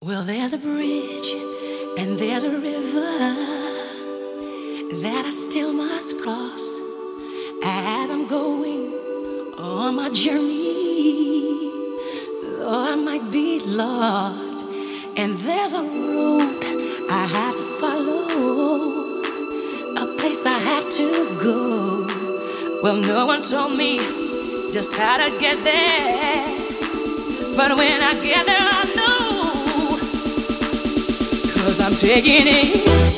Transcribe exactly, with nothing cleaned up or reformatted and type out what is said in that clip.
Well, there's a bridge and there's a river that I still must cross as I'm going on my journey. Though I might be lost, and there's a road I have to follow, a place I have to go. Well, no one told me just how to get there, but when I get there, I know. 'Cause I'm taking it